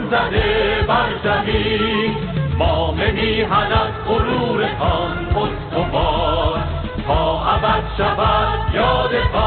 زده بر زمین، ما میهنت غرورتان استوار، تا ابد شود یادتان